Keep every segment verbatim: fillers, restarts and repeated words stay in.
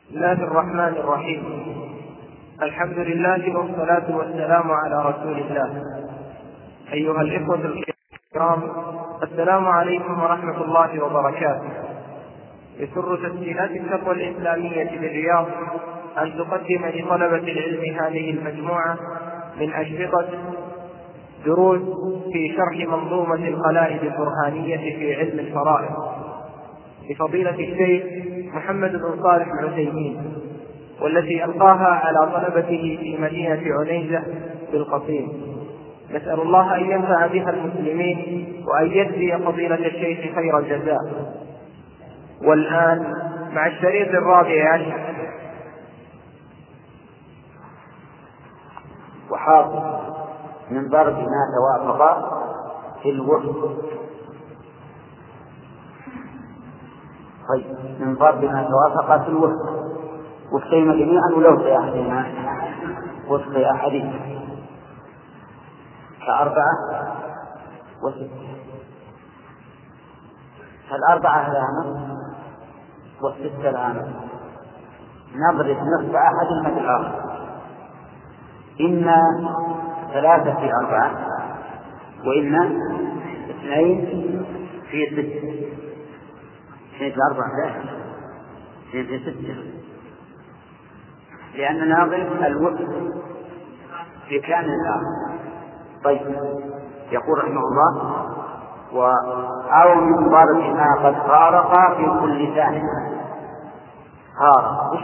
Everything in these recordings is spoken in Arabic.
بسم الله الرحمن الرحيم. الحمد لله والصلاة والسلام على رسول الله. أيها الإخوة الكرام، السلام عليكم ورحمة الله وبركاته. يسر تسجيلات التقوى الإسلامية بالرياض أن تقدم لطلبة العلم هذه المجموعة من أشرطة دروس في شرح منظومة القلائد البرهانية في علم الفرائض لفضيلة الشيخ محمد بن صالح العثيمين، والتي ألقاها على طلبته في مدينة عنيزة بالقصيم. نسأل الله أن ينفع بها المسلمين وأن يجزي فضيلة الشيخ خير الجزاء. والآن مع الشريط الرابع عشر. وحاط من ضرب ما توافق في الوفق. طيب، من ضرب ما توافق في الوفق وفقهما جميعا ولو في أحدهما وفق أحدهما كأربعة وستة. فالأربعة لها نصف والستة لها نصف. نضرب نصف أحدهما في الآخر، إما ثلاثة في أربعة وإما اثنين في ستة. اثنين في أربعة لا، اثنين في ستة، لأننا نضرب الوفق في كامل الآخر. طيب، يقول رحمه الله: أو من ضرب ما قد فارق في كل ثاني. فارق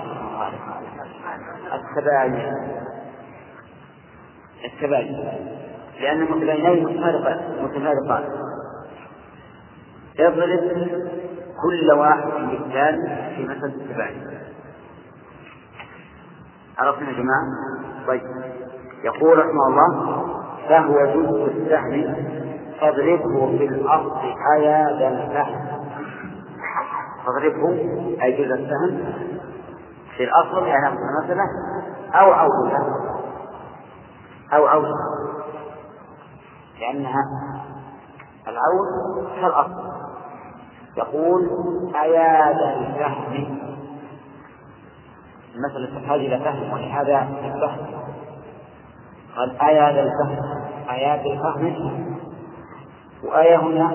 التباين التباين لأن متباينين متفارقان. اضرب كل واحد بالثاني في مثل التباين. عرفنا يا جماعة؟ طيب، يقول رحمه الله: فهو جزء السهم فاضربه في الأرض حياة الفهم. فاضربه أي جزء السهم في الأصل، يعني مثلا أو عوضها أو عوض، لأنها العوض كالأصل. يقول أياد الفهم، مثل هذه لفهم ولهذا الفهم. قال أياد الفهم، أياد الفهم. وآية هنا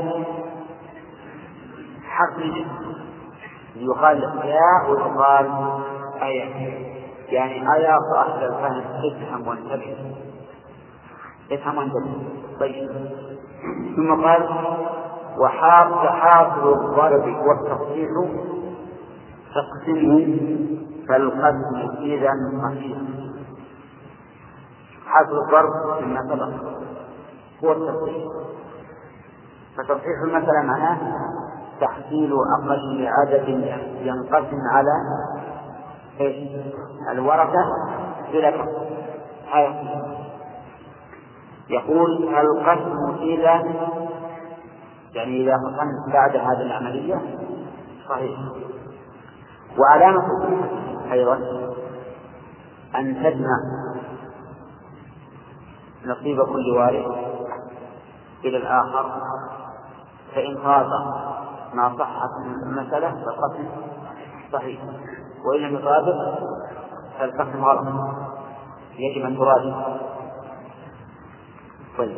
حرف الجنس، يقال يا ويقال آية، يعني آية أهل الفهم افهم وانتبه، افهم وانتبه. طيب، ثم قال: وحاط حاصل الضرب والتصحيح تقسيمه فالقسم إذا صحيح. حاصل الضرب مما سبق هو التصحيح. فتصحيح المسألة معناه تحصيل أقل عدد ينقسم على الورثة بلا فقر. يقول: القسم إذا، يعني إذا قسمت بعد هذه العملية صحيح. وعلامة أيضا أن تجمع نصيب كل وارث إلى الآخر، فإن خاض ما صحت المسألة فالقسم صحيح، وإن لم يطابق فالقسم غلط، يجب أن تراجع. طيب،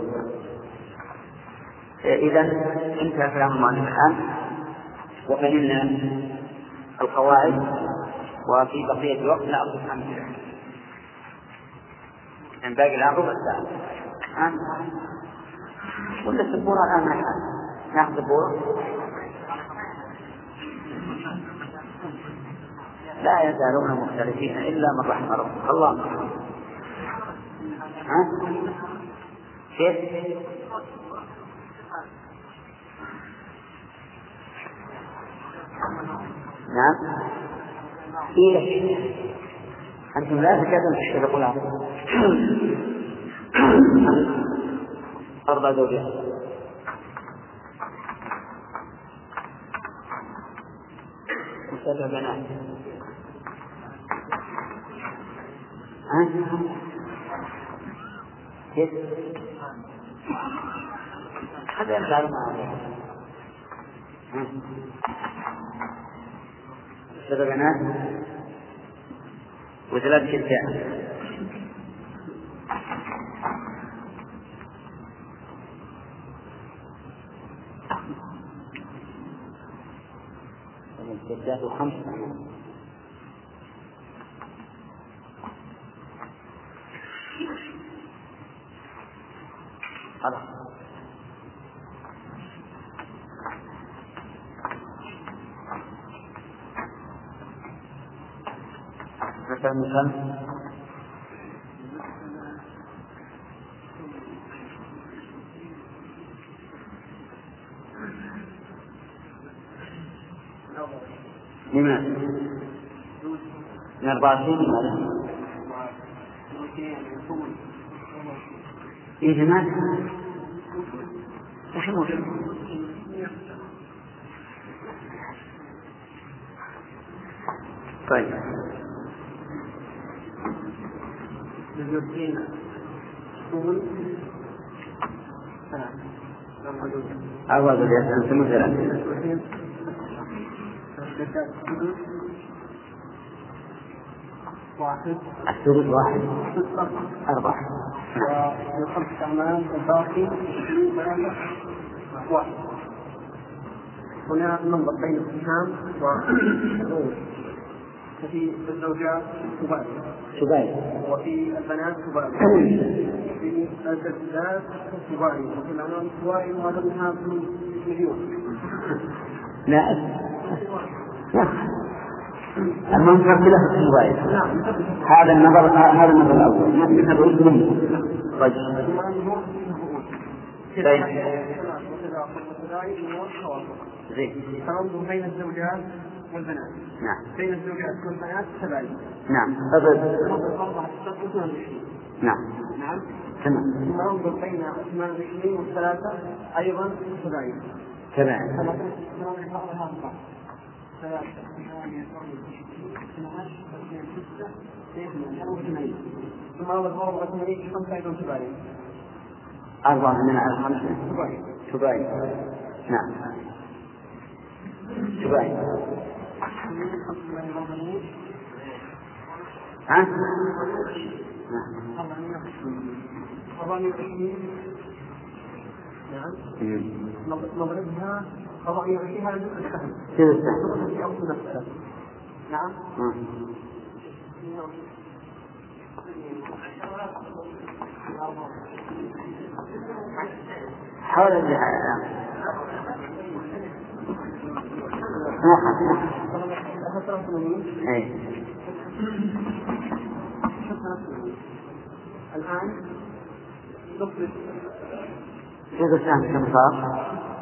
إذا انتهى كلام المؤلف الآن وفهمنا القواعد، وفي بقية الوقت نأخذ أمثلة من باقي الآن ربع ساعة. ولا السبورة الآن ما نأخذ السبورة؟ لا يزالون مختلفين إلا من رحم ربك. الله ها؟ كيف؟ نعم، إيه أنتم لا تكادون تشتركون على أربع زوجات. وسبع بنات. ها؟ كيف؟ هذا يرجع معه. سبع بنات وثلاث شتاء. الشتاء خمسة. خلاص. مثلا مثلا لماذا؟ من أربعة وعشرين لماذا؟ إيه لماذا؟ رحمه الله. طيب أول الأسئلة أنت مثلا واحد الثلث واحد أربعة والخمس أعمال الباقي واحد. هنا ننظر بين السهام والحقوق. ففي الزوجات سباعي سباعي وفي البنات سباعي في الجدات سباعي وفي الأمام سباعي وهذا منها مليون. لا المنظر كله سباعي. هذا النظر هذا النظر الأول ما تنظر منه. طيب زين. تنظر بين الزوجات والبنات. نعم. بين الزوجات والبنات سبعين. نعم. نعم. نعم. تمام. ننظر بين ثمان وعشرين والثلاثة أيضا سبعين. تمام. ثم نظر بين خمسة أيضا سبعين. أربعة من الخمسة. سبعين. سبعين. نعم. سبعين. ها؟ نعم. نضربها أربعمائة وعشرين هذا السهم. كيف السهم؟ نعم. حول الجهة. الآن نفرض كيف السهم كم صار؟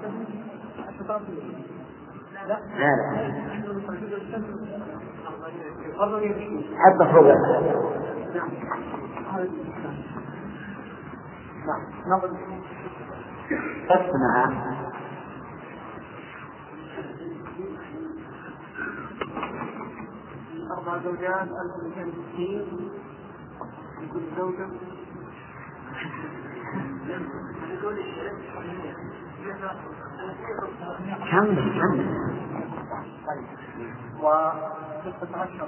لا لا لا أربعمائة حتى فوق. نعم. نعم. نضرب قسمها أربع زوجات ألف ومئتين وستين لكل زوجة. كم كم وستة عشر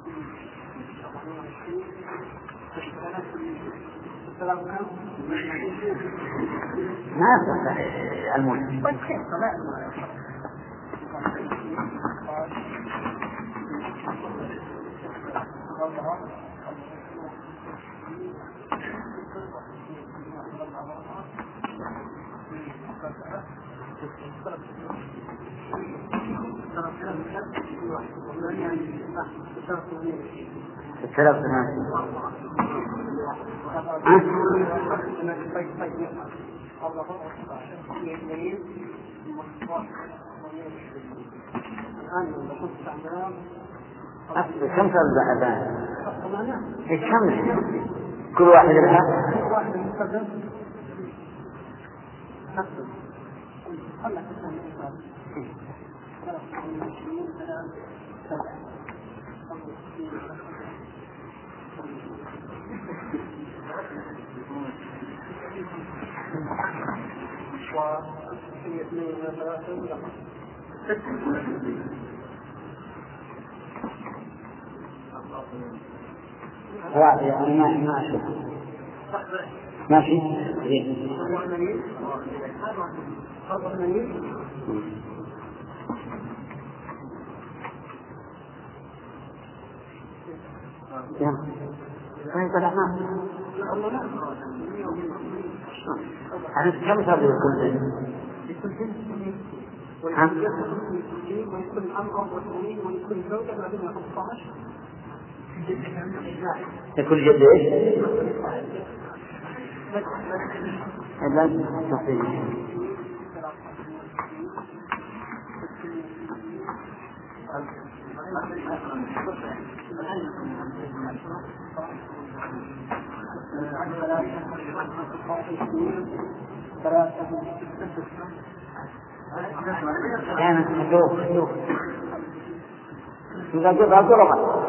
ما صح المهم. الثلاث ثمانية. أصل كم صار البعثان؟ كم؟ كل واحد لها؟ كل واحد مستقبل نقصد خلك وهي اثنين من ثلاثة لا يعني ما ما أشوف ماشي زين. أنا كم صار لكل جنس؟ ها؟ لكل جد إيش؟ لا تصير. كانت حدوث حدوث إذا جبها ضربت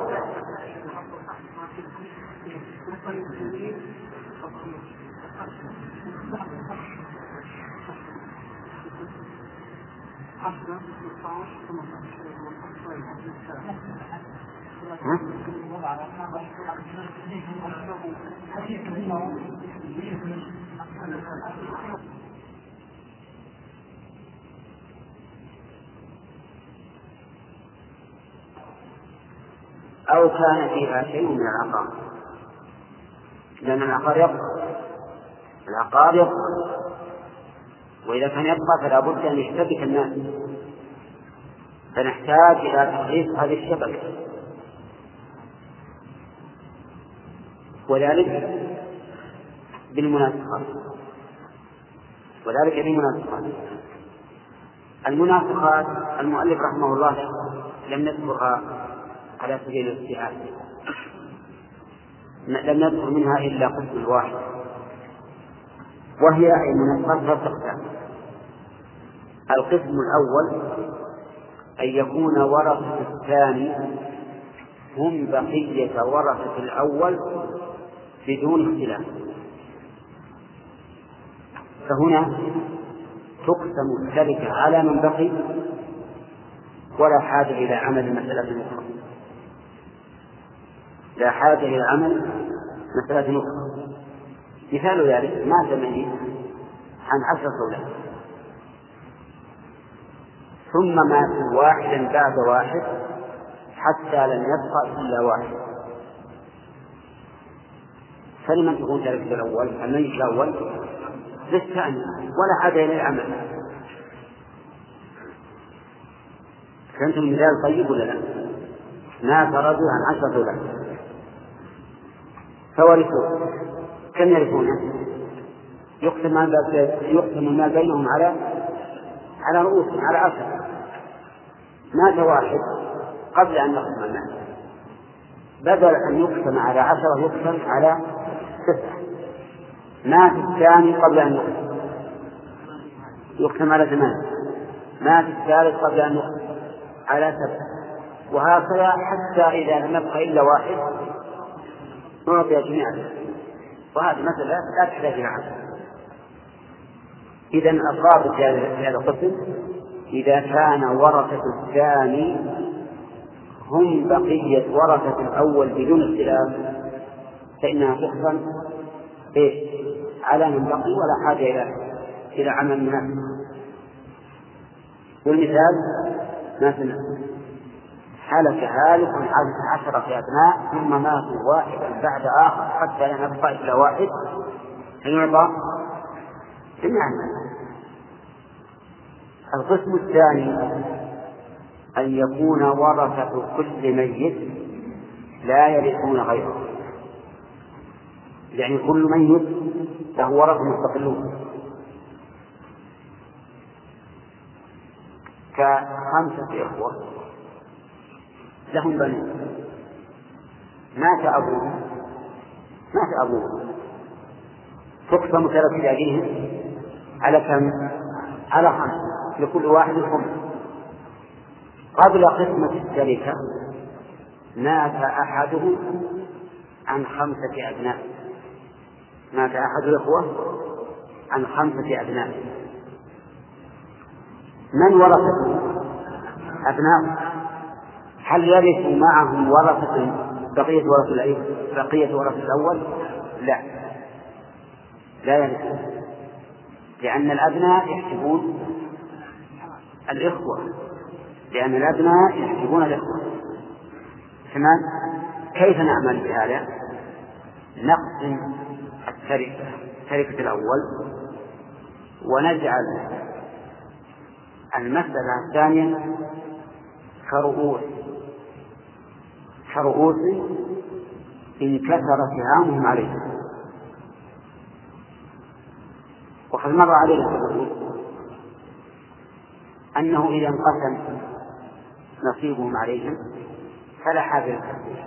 أو كان فيها شيء من العقار، لأن العقار يبقى العقار يبقى وإذا كان يبقى فلا بد أن يشتبك الناس، فنحتاج إلى تحريف هذه الشبكة، وذلك بالمناسخات وذلك بالمناسخات المناسخات المؤلف رحمه الله لم يذكرها على سبيل الاجتهاد، لم يذكر منها إلا قسم واحد، وهي المناسخات ثلاث أقسام. القسم الأول أن يكون ورثة الثاني هم بقية ورثة الأول بدون اختلاف، فهنا تقسم التركة على من بقي ولا حاجة إلى عمل المسألة الأخرى، لا حاجة إلى عمل مسألة أخرى. مثال ذلك مات ميت عن عشر أولاد ثم مات واحدا بعد واحد حتى لم يبقى إلا واحد، فلمن تكون تركة الأول الميت الأول للثاني ولا حاجة إلى العمل. فهمتم المثال طيب ولا لا؟ مات رجل عن عشرة أولاد فورثوا، كم يرثونه؟ يقسم ما بينهم على على رؤوسهم على عشرة. مات واحد قبل أن يقسم الناس، بدل أن يقسم على عشرة يقسم على تسعة. مات الثاني قبل أن يقسم يقسم على ثمانية. مات الثالث قبل أن يقسم على سبعة، وهكذا حتى إذا لم يبقى إلا واحد نعطي جميعا، وهذه مثلا لا تحتاج إلى عمل. إذن الضابط في هذا القسم إذا كان ورثة الثاني هم بقية ورثة الأول بدون اختلاف فإنها تقسم إيه على من بقي ولا حاجة إلى إلى عمل مناسب. والمثال مثلا حلك هالك عن عشرة أبناء ثم ماتوا واحدا بعد آخر حتى لم يبقى إلا واحد فيعطى جميعا. القسم الثاني أن يكون ورثة كل ميت لا يرثون غيره، يعني كل ميت له ورثة مستقلون كخمسة إخوة لهم بنون، مات أبوه مات أبوه تقسم تركة أجلهم على كم؟ على خمسة، لكل واحد خمس. قبل قسمة التركة مات أحده عن خمسة أبناء، مات أحد الإخوة عن خمسة أبناء، من ورثته؟ أبناء. هل يرث معهم ورثة بقية ورث بقية ورث الأول لا لا يرث، لأن الأبناء يحجبون الإخوة لأن الأبناء يحجبون الإخوة. تمام. كيف نعمل بهذا؟ نقسم التركة تركة الأول ونجعل المسألة الثانية كرؤوس كرؤوس إن كثر سهامهم عليه. وقد مر علينا أنه إذا انقسم نصيبهم عليهم فلا حاجة للتفصيل.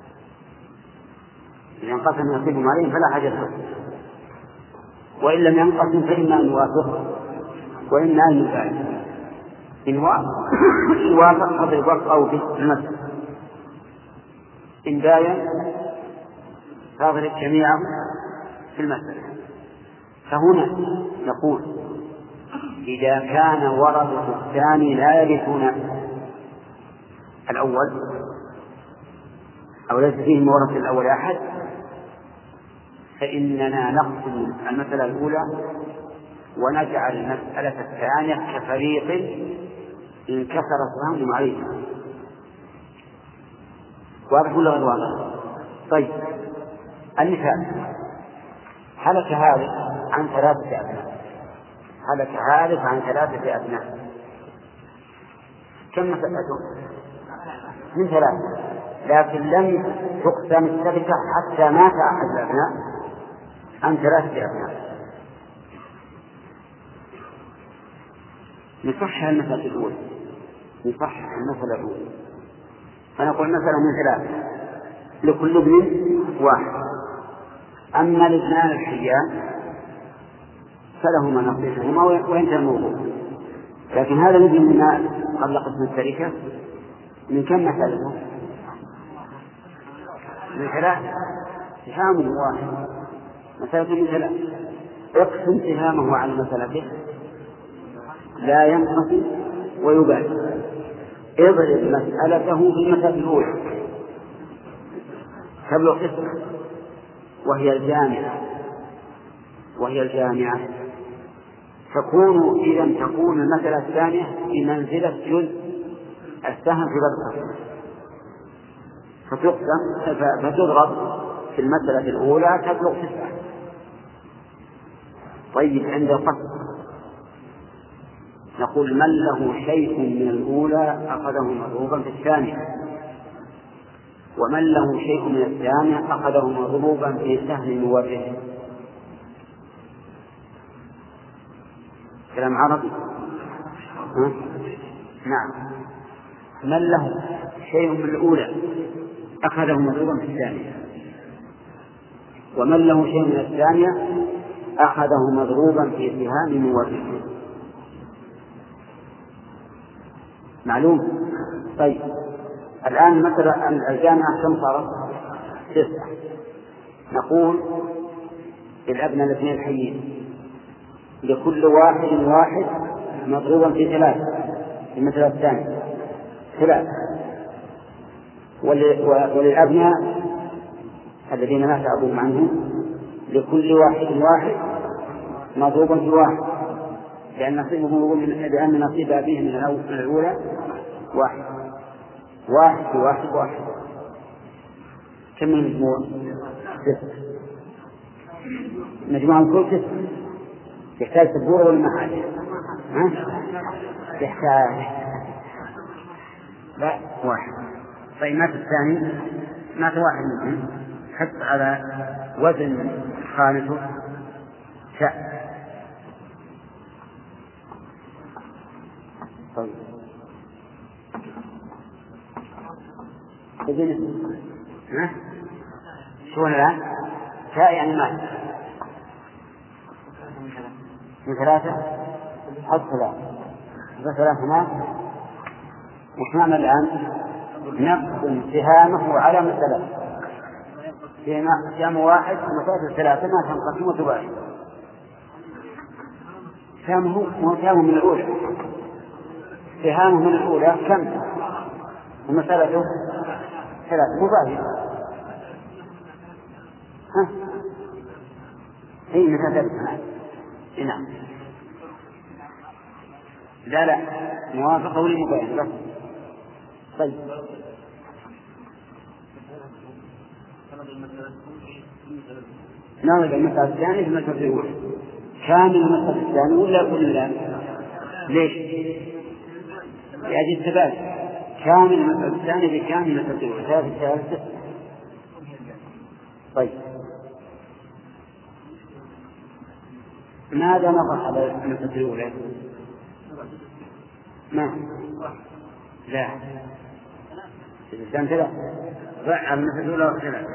إذا انقسم نصيبهم عليهم فلا حاجة للتفصيل، وإن لم ينقسم فإما أن يوافق وإما أن يباين. إن وافق فضرب أو في المسألة، إن باين فاضرب جميعا في المسألة. فهنا نقول إذا كان ورثة الثاني لا يرثون الأول أو ليس فيهم ورثة الأول أحد فإننا نقسم المسألة الأولى ونجعل المسألة الثانية كفريق إن كثر سهامهم عليه. واضح ولا غير واضح؟ طيب المثال: هلك هالك عن ثلاثة أبناء هلك هالك عن ثلاثة أبناء كم مسألته؟ من ثلاثة، لكن لم تقسم التركة حتى مات أحد الأبناء عن ثلاثة أبناء. نصحح المسألة الأولى نصحح المسألة الأولى فنقول مثلا من ثلاثة لكل ابن واحد. أما الاثنان الحيان فلهما نصيبهما وينتهي الموضوع. لكن هذا مثل ما قبل قسم التركة من كم مسألته؟ من ثلاثة. سهام واحد مسألة من ثلاثة. اقسم سهامه على مسألته لا ينقسم ويبالي. اضرب مسألته في المسألة الأولى تبلغ قسمة وهي الجامعة وهي الجامعة تكون إذا تكون المسألة الثانية في منزلة جزء السهم في باب فتقسم فتضرب في المسألة الأولى تبلغ تسعة. طيب عند القسم نقول من له شيء من الأولى أخذه مضروبا في الثانية، ومن له شيء من الثانية أخذه مضروبا في سهم مورثه. كلام عربي. ها؟ نعم. من له شيء من الأولى أخذه مضروبا في الثانية، ومن له شيء من الثانية أخذه مضروبا في سهام مورثه. معلوم؟ طيب الآن مثلا الجامعة كم صارت؟ تسعة. نقول الأبناء الاثنين الحيين لكل واحد واحد مضروبا في ثلاثة في المثل الثاني ثلاثة، وللأبناء الذين مات أبوهم عنهم لكل واحد واحد مضروبا في واحد، لأن نصيبه لأن نصيب أبيه من الأولى واحد واحد في واحد واحد. كم من مجموع؟ ستة. مجموعهم كل ستة. يحتاج سبورة ولا ما حاجة؟ ها؟ يحتاج لا واحد. طيب مات الثاني مات واحد منهم حط على وزن خانته شاء. طيب ها؟ شو الآن؟ شاء يعني مات من ثلاثة حط ثلاثة ثلاثة مات. وش نعمل الآن؟ نقسم سهامه على مسألة سهم واحد ومسألة ثلاثة ما تنقسم وتباين. سهامه هو سهامه من الأولى سهامه من الأولى كم؟ ومسألته ثلاثة مباين. ها؟ أي مثال نعم. لا لا موافقة وللمباين بس. طيب نعرض المسألة الثانية في المسألة الأولى. كامل المسألة الثانية ولا يقول لا؟ ليش؟ لأجل الثبات. كامل المسألة الثانية بكامل المسألة الأولى. ثلاثة ثلاثة. طيب ماذا نضع على المسألة الأولى؟ ما لا الإنسان ثلاثة ضع على المسألة الأولى وثلاثة.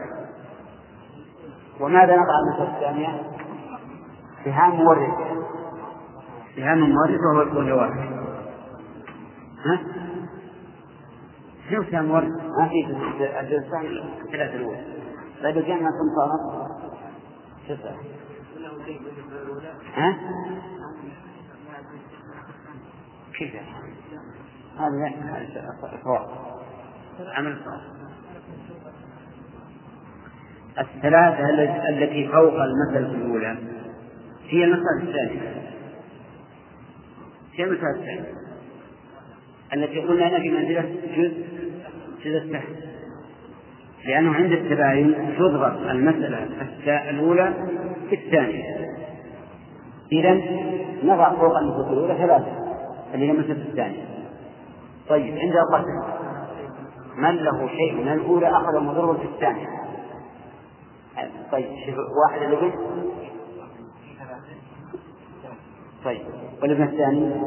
وماذا نضع على المسألة الثانية؟ سهام مورد. سهام مورد وهو الكون واحد. ها؟ شو سهام مورد؟ ما في الإنسان ثلاثة الأولى. طيب الجنة كم صارت؟ تسعة. ها؟ كيف؟ هذا صواب. عمل صواب. الثلاثة التي فوق المسألة الأولى هي المسألة الثانية. هي المسألة الثانية التي قلنا هنا في منزلة جزء جزء السهم، لأنه عند التباين تضرب المسألة الأولى في الثانية. إذن نضع فوق المسألة الأولى ثلاثة اللي هي المسألة الثانية. طيب عند القسم من له شيء من الأولى أخذ مضرب في الثانية. طيب واحد الابن. طيب والابن الثاني.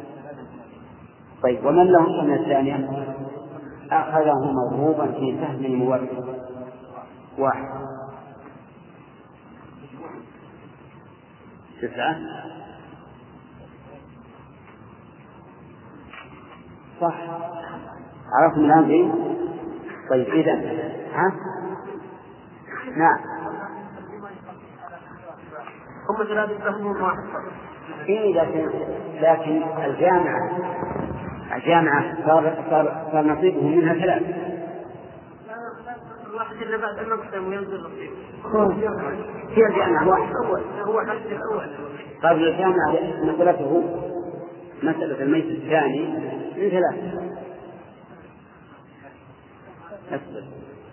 طيب ومن له شيء من الثانية أخذه مضروبا في سهم مورد واحد. تسعة صح. عرفتم الآن إيه؟ طيب إذن ها؟ نعم هم ثلاثة فهمهم واحد. إيه لكن لكن الجامعة الجامعة صار صار صار نصيبه منها ثلاثة. الواحد اللي بعد المقسم وينزل نصيبه. هي الجامعة واحد. هو حد الأول. قبل الجامعة مسألته مسألة الميت الثاني من ثلاثة. أصبر.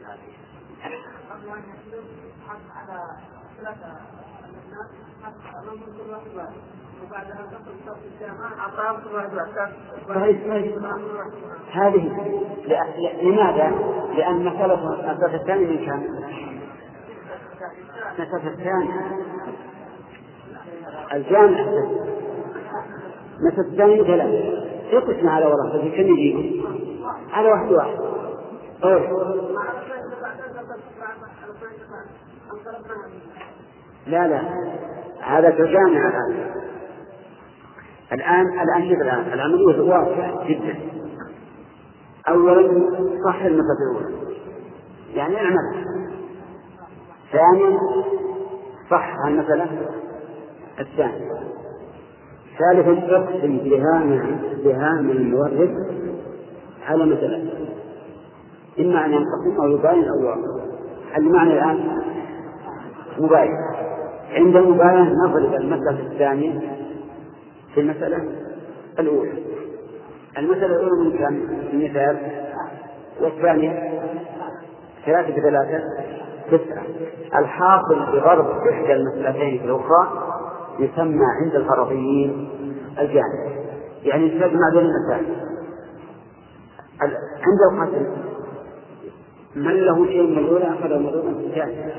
هذه لماذا؟ لأن مسألة المسألة الثانية من كم؟ مسألة الثانية الجامعة مسألة الثانية ثلاثة. يقسم على ورقة كم يجيب؟ على واحد واحد. أوه. لا لا هذا كجامعة الآن. الآن الآن شوف الآن العملية واضحة جدا. أولا صح المسألة الأولى يعني اعمل. ثانيا صح المسألة الثانية. ثالثا اقسم بهام بهام المورد على مسألة إما أن ينقسم أو يباين أو يوافق. المعنى الآن مباين. عند المباين نضرب المسألة الثانية في المسألة الأولى. المسألة الأولى من كم؟ مثال. والثانية ثلاثة بثلاثة تسعة. الحاصل بضرب إحدى المسألتين في الأخرى يسمى عند الفرضيين الجامع، يعني تجمع بين المسائل. عند القسم من له شيء من الأولى أخذ مضروبا في الثانية.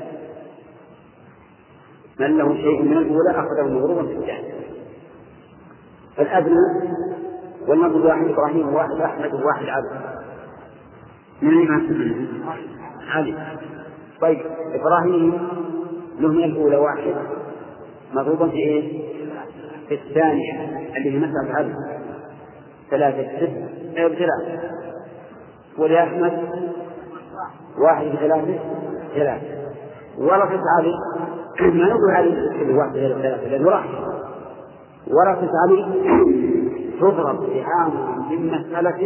من له شيء من الأولى أخذ مضروبا في الثانية. فالأبناء والنبي واحد إبراهيم وواحد أحمد وواحد عبد. من اللي ما سمعنا؟ علي. طيب إبراهيم له من الأولى واحد مضروبا في إيه؟ في الثانية اللي هي مسألة عبد ثلاثة ست ثلاثة. ولأحمد واحد بثلاثة ثلاثة. ورثة علي ما نقول علي كل واحد غير ثلاثة لأنه راح. ورثة علي تضرب سهام من مسألته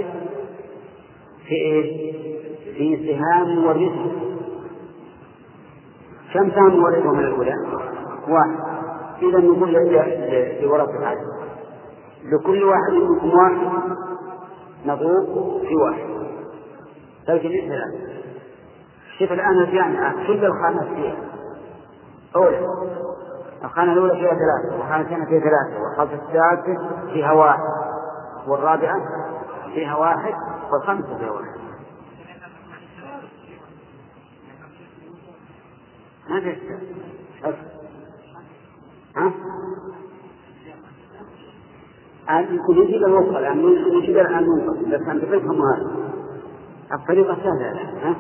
في إيه؟ في سهام ورثة. كم سهم ورثه من الأولى؟ واحد. إذا نقول لورثة العدل لكل واحد منكم واحد نضوء في واحد. فالجميع ثلاثة. شوف الآن الجامعة كل الخانات فيها أولى، الخانة الأولى فيها ثلاثة، والخانة الثانية فيها ثلاثة، والخامسة الثالثة فيها واحد، والرابعة فيها واحد، والخامسة فيها واحد. ما في ها؟ يكون يجب الوصل يعني يجب أن ننقل بس أن تفهم هذا الطريقة سهلة. ها؟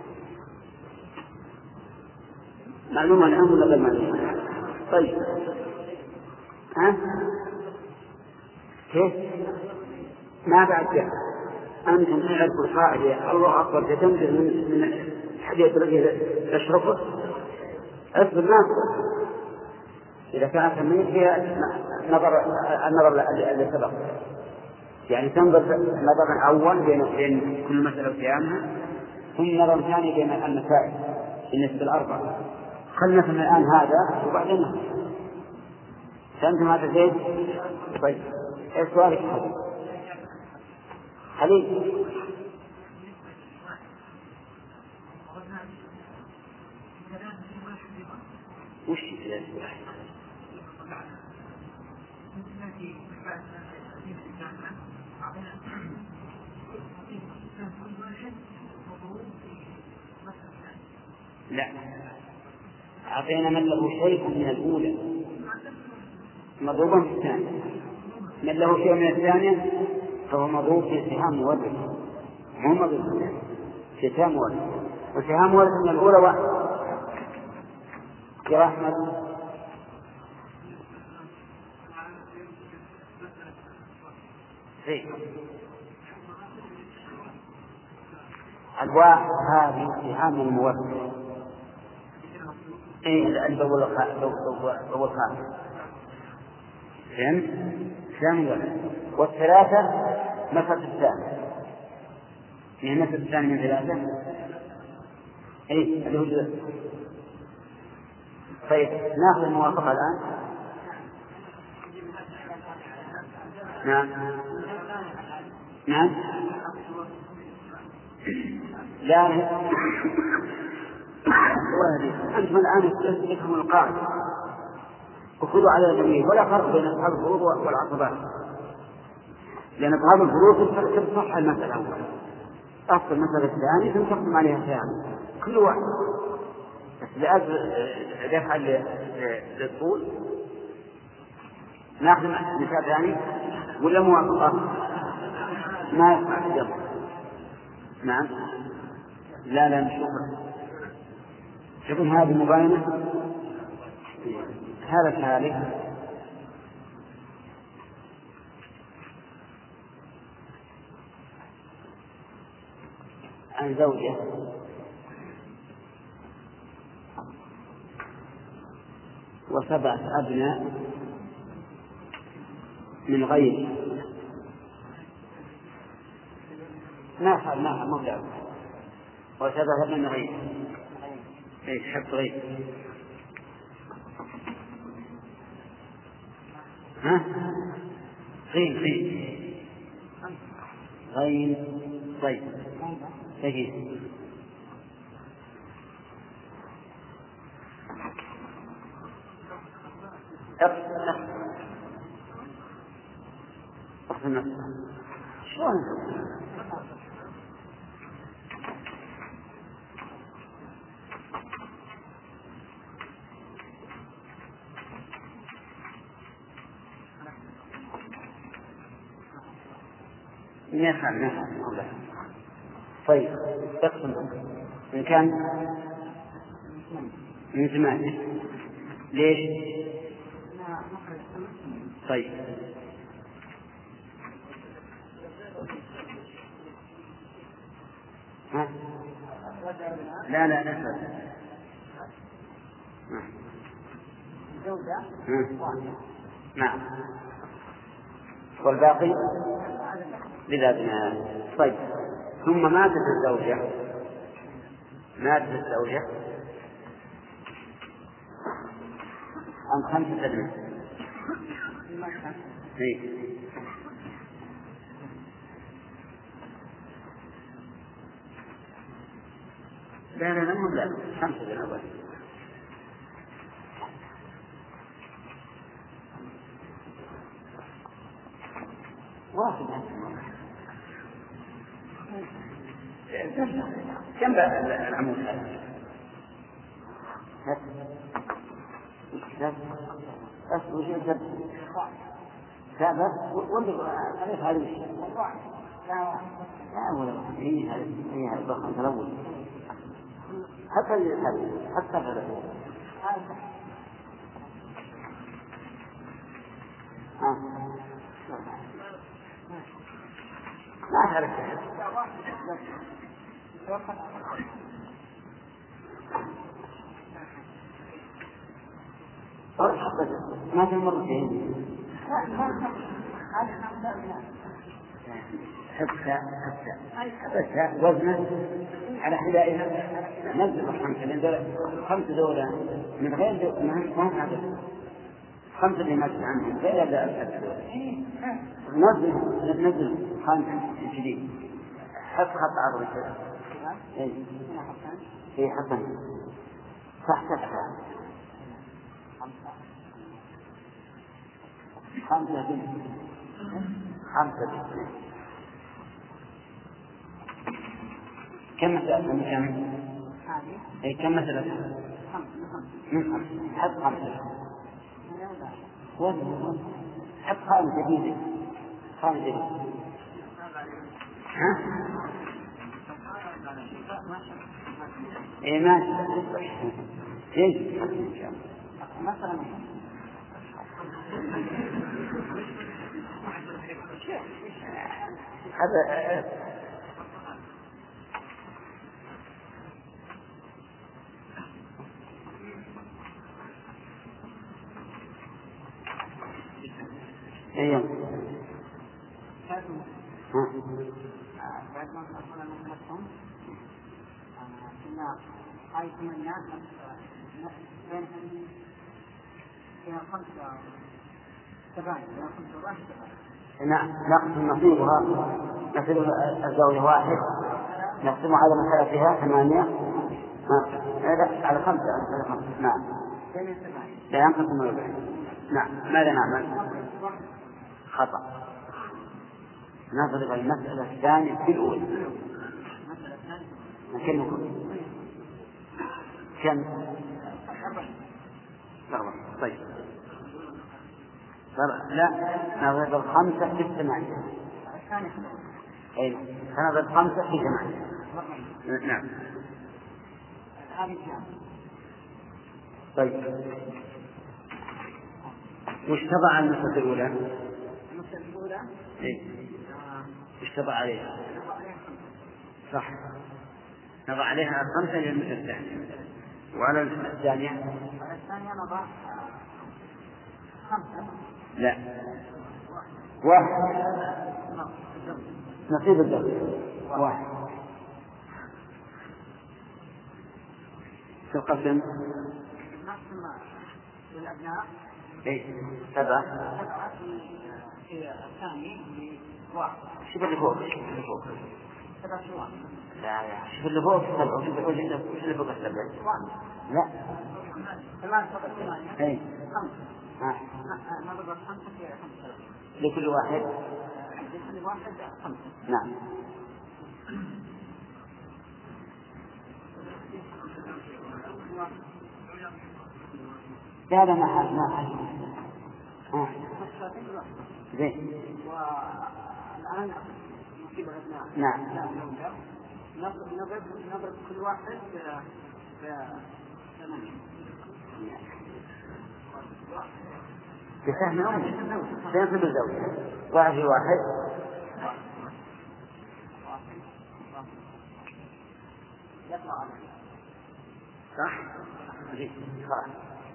معلومة الآن ولا غير معلومة؟ طيب ها؟ كيف؟ ما بعد جاء أنتم تعرفوا القاعدة الله أكبر تنزل من من حديث رجل تشرفه أصبر ناس إذا كانت منك هي نظر النظر اللي سبق يعني تنظر النظر الأول بين بين كل مسألة وقيامها ثم نظر ثاني بين المسائل بالنسبة الأربعة. خلنا من الآن هذا وبعدين فهمتم هذا زين؟ طيب إيش سؤالك حبيب؟ حبيب وش ثلاث واحد؟ لا أعطينا من له شيء من الأولى مضروبا في الثانية، من له شيء من الثانية فهو مضروب في سهام مورث، مو مضروب في الثانية في سهام مورث، وسهام مورث من الأولى واحد. يا أحمد زين الواحد هذه سهام المورث ايه الأول أول خامس فهمت؟ سهام الورث. والثلاثة مثل الثاني يعني مثل الثاني من ثلاثة ايه اللي هو جزء. طيب ناخذ الموافقة الآن. نعم نعم لا أنتم الآن تفهمون القاعدة وخذوا على الجميع ولا فرق بين أصحاب الفروض والعصبات، لأن أصحاب الفروض تصح المسألة أولا أصل المسألة الثانية ثم تقدم عليها ثاني كل واحد بس دفع للطول. ناخذ مثال ثاني ولا موافقة؟ ما يفعل الجمع. نعم لا لا نشوفه شوفون هذه المباينة هذا كذلك عن زوجة وسبعة أبناء من غير ما حال ما حال مبدأ وسبعة أبناء من غير ايش حط غير ها غين غين غين طيب تجي أقسم نفسه شلون نفعل نفعل. طيب اقسم إن كان من زمان ليش؟ طيب ها؟ لا لا نفعل نعم والباقي للأبناء. طيب ثم ماتت الزوجة ماتت الزوجة أم خمسة أدنى؟ إيه. لا لا لا لا خمسة أدنى بس. واحد كم بقى العمود هذا؟ بس وش الجد؟ لا بس وانظر ألف هذا الشيء. لا ولا هي هذه هي هذه الضخم تلوث. حتى هذا حتى هذا. ها. ما أعرف. ما في مرتين. حتى حتى حتى وزنه على حذائها نزل الخمسة لأن خمسة دولة من غير ما ما هذا خمسة اللي ماشي عنهم غير هذا الحد نزل نزل خمسة جديد حط خط عرض كذا إيه إيه حسن صح صح خمسة بنت خمسة بنت كم مسألة من كم؟ أي كم مسألة؟ من خمسة حط خمسة وزن حط خامسة جديدة خامسة جديدة ها؟ إيه ماشي إيش؟ مثلا هذا ايوه بعد ما وصلنا لمرحلتهم كنا حيث من الناس بينهم فيها خمسة سبعين فيها خمسة وواحد سبعين نعم نقسم نصيبها نصيب الزوجة واحد نقسم على مسألتها ثمانية لا على خمسة على خمسة نعم لا ينقسم الربع نعم ماذا نعمل؟ خطأ نضرب المسألة الثانية في الأولى كم نقول كم طيب لا نضرب الخمسة في الثمانية أي نضرب خمسة في ثمانية نعم طيب وش تضع المسألة الأولى؟ المسألة الأولى إيه وش تضع عليها؟ صح نضع عليها خمسة للمسألة الثانية وعلى الثانية على الثانية نضع خمسة لا واحد نصيب الزوج واحد شو قسم؟ نقسم للأبناء إيه سبعة سبعة في الثاني واحد شوف اللي فوق شوف اللي فوق سبعة شوان لا لا شوف اللي فوق سبعة شوف اللي فوق شوف اللي فوق السبعة لا ثمان فوق الثمانية إيه خمسة ها نضرب خمسة في خمسة لكل واحد لكل واحد خمسة نعم لا لا ما حاجة ما حاجة ها زين والآن نصيب الأبناء نعم نضرب نضرب نضرب كل واحد بثمانية بسهم أول سهم بالزوج واحد في واحد صح؟ خلاص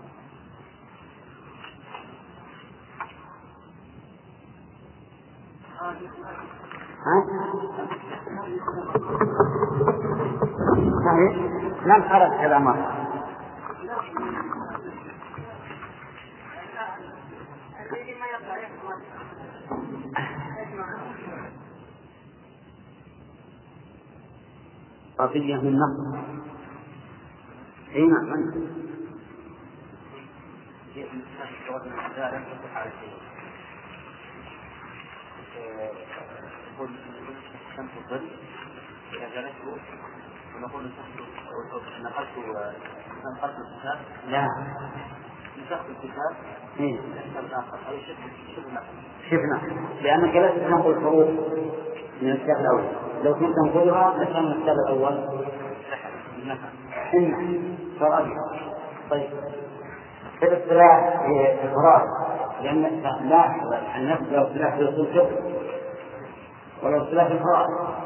ها؟ صحيح؟ لم خرج كلامه قضية من نقص. أي نعم. يقول شمس الظل إذا جلست ونقول نقلت نقلت الكتاب. لا نسخت الكتاب. إيه. أو شبه شفنا لأنك لست تنقل الحروف من الكتاب الأول. لو كنت تنقلها لكان من الكتاب الأول إن صار أبيض. طيب في الاصطلاح في القراءة لأن لاحظ أن نفس لو اصطلاح في الأصول شبه ولو اصطلاح في القراءة.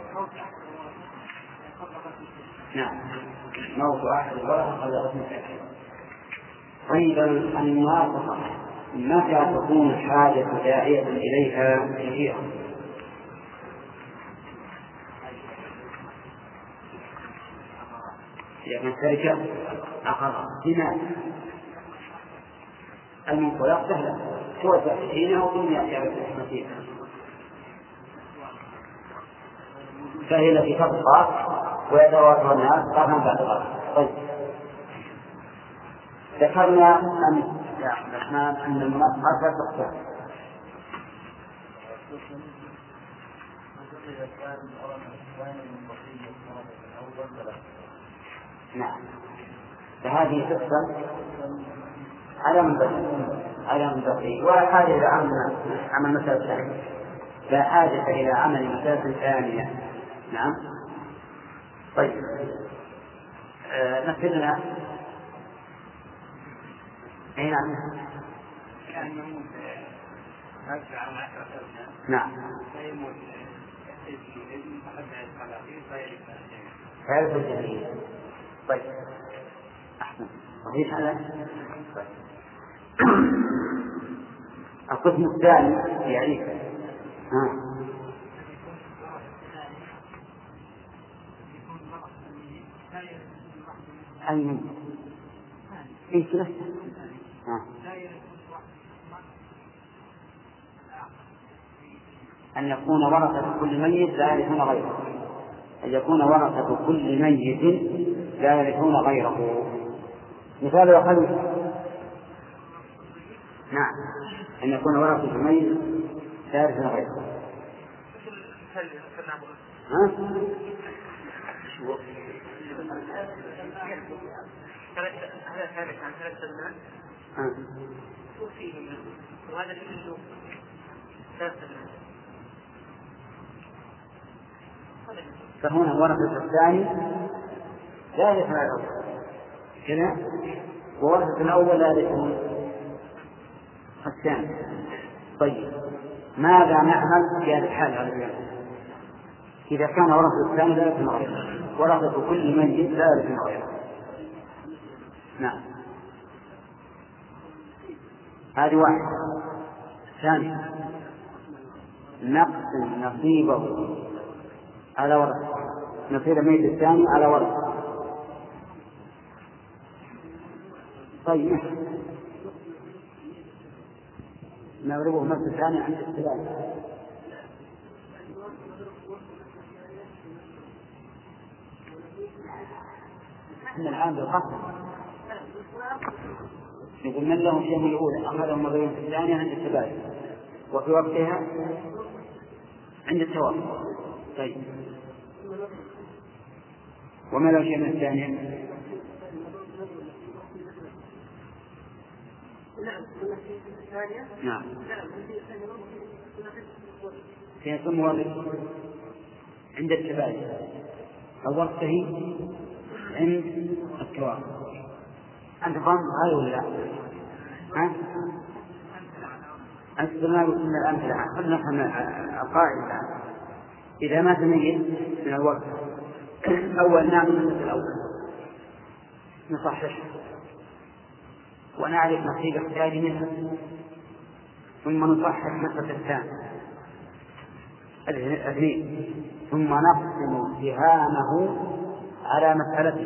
نعم موت أحد الورقة قبل رسم التأكيد. أيضا الموافقة متى تكون الحاجة داعية إليها كثيرا؟ لأن الشركة عقارات بما المنقولات سهلة توزع في حينها وكل يأتي سهلة في تبقى ويتواصل الناس قرنا بعد قرن. طيب ذكرنا أن يا عبد الرحمن أن المنقصة تقصر. نعم فهذه تقصر على من بقي على من بقي ولا حاجة إلى عمل عمل مسألة ثانية. لا حاجة إلى عمل مسألة ثانية. نعم. طيب آه نفذنا أي نعم. نعم هذا الجميل. طيب أحسن صحيح هذا. القسم الثاني يعني ها أي من إيش له أن يكون ورثة كل ميت لا يرثون غيره. أن يكون ورثة كل ميت لا يرثون غيره. مثال يخلص. نعم أن يكون ورثة الميت لا يرثون غيره. ها؟ هذا ثابت عن ثلاث سنوات وفيه وهذا كله ثلاث سنوات. فهنا ورثة الثاني لا يرثون غيره كذا وورثة الأول لا يرثون الثاني. طيب ماذا نعمل في هذه الحالة على الجانب؟ إذا كان ورثة الثاني لا يرثون غيره ورثة كل ميت لا يرثون غيره. نعم هذه واحدة. ثانية نقسم نصيبه على ورثة نصيب الميت الثاني على ورثة. طيب نضربه مثل ثاني عند الثلاثة. احنا الآن بالقسم يقول من لهم شيء الأولى أخذهم مضربين في الثانية عند الثلاثة وفي وقتها عند التوافق. طيب وما لو شيء من الثانية؟ نعم سيكون واضح عند التبادل أو وقته عند التوافق. أنت فهمت هذا ولا لا؟ ها؟ أنت قلنا من الأمثلة قد نفهم القاعدة الآن. إذا ما تميز من الوقت أول نعمل مثل الأول نصحح ونعرف نصيب احتياج منها ثم نصحح مسألة الثاني الاثنين ثم نقسم سهامه على مسألته.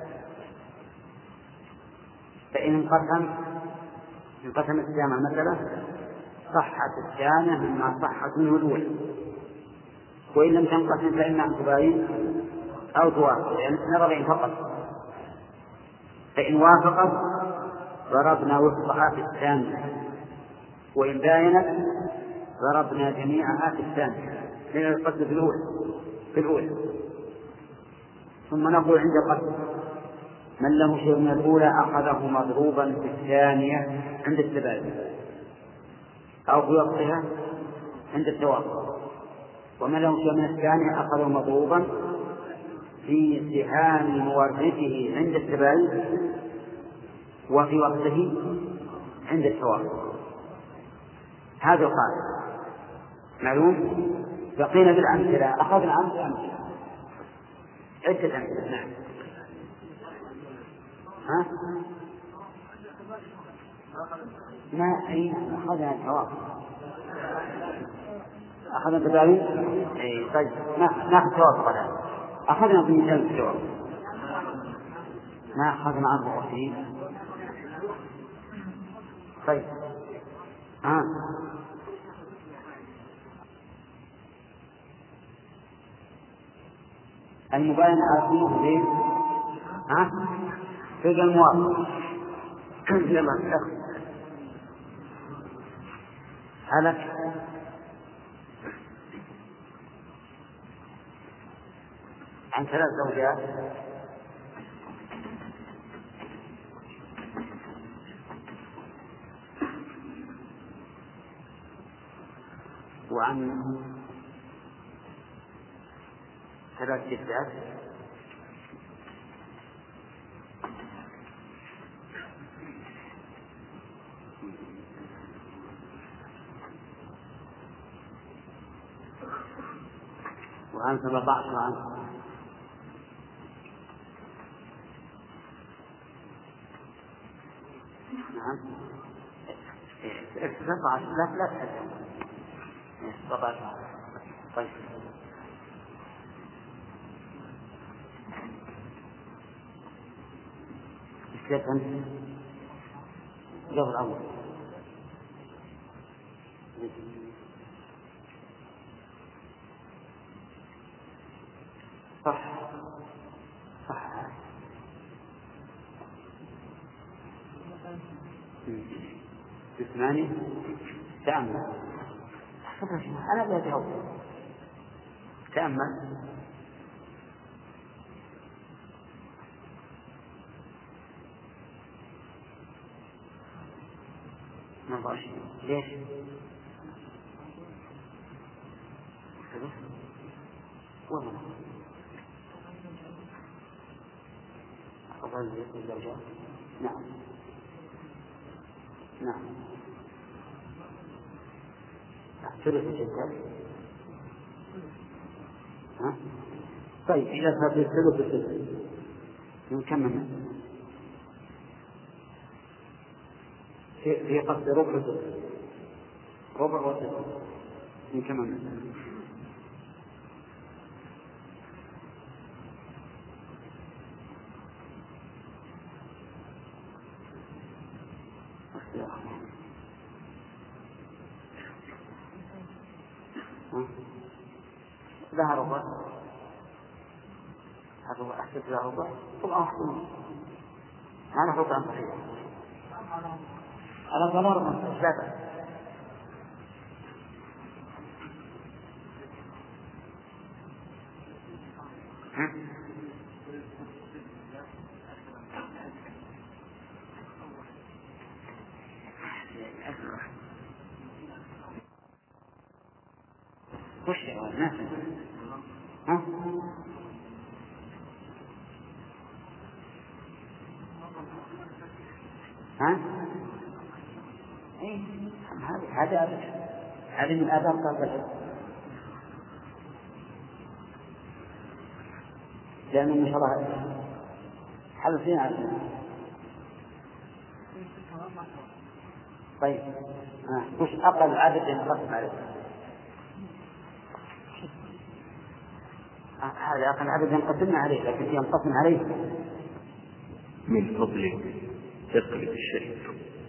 فإن انقسم انقسم السهام المسألة صحت الثانية مما صحت منه الأولى وإن لم تنقسم فإنها تباين أو توافق، يعني نضربين فقط. فإن وافقت ضربنا وفقها في الثانية، وإن باينت ضربنا جميعها في الثانية، لأن القصد في الأولى في الأولى ثم نقول عند القصد من له شيء من الأولى أخذه مضروبا في الثانية عند التبادل أو في وقتها عند التوافق، ومن له شيء من الثانية أخذه مضروبا في سهام مورثه عند التبادل وفي وقته عند التوافق. هذا القاعدة معلوم. بقينا بالأمثلة، أخذنا أمثلة عدة أمثلة. نعم. ها؟ ما أي أخذنا التوافق، أخذنا التبادل. أي طيب نأخذ توافق الآن. أخذنا في مثال التوافق، ما أخذنا أربعة وعشرين. طيب ها المباينة أصله في ها في الموافق لما هلك عن ثلاث زوجات وعن ثلاث جدات وعن سبعة عشر عام نعم سبعة عشر لا لا تحدث سبعة عشر. طيب كيف أنت جاب الأول صح صح ثمانية تأمل أنا لا أجاوب تأمل ما باشي ليش والله أفضل الزوجات. نعم نعم ثلث الجدات. ها طيب إذا صار الثلث الثلث نكمل في في قصد ربع ثلث ربع وثلث نكمل لها ربع هذا أحسب لها ربع طبعا أحسن أنا ربع صحيح على ضرر من أسبابه. وش الناس ها ها إيه هذا هذا هذا من آداب طلب العلم، لأنه إن شاء الله حل فينا على طيب ها وش أقل عدد ينقسم عليه؟ هذا أقل عدد ينقسم عليه لكن ينقسم عليه. من فضلك اقلب الشريف.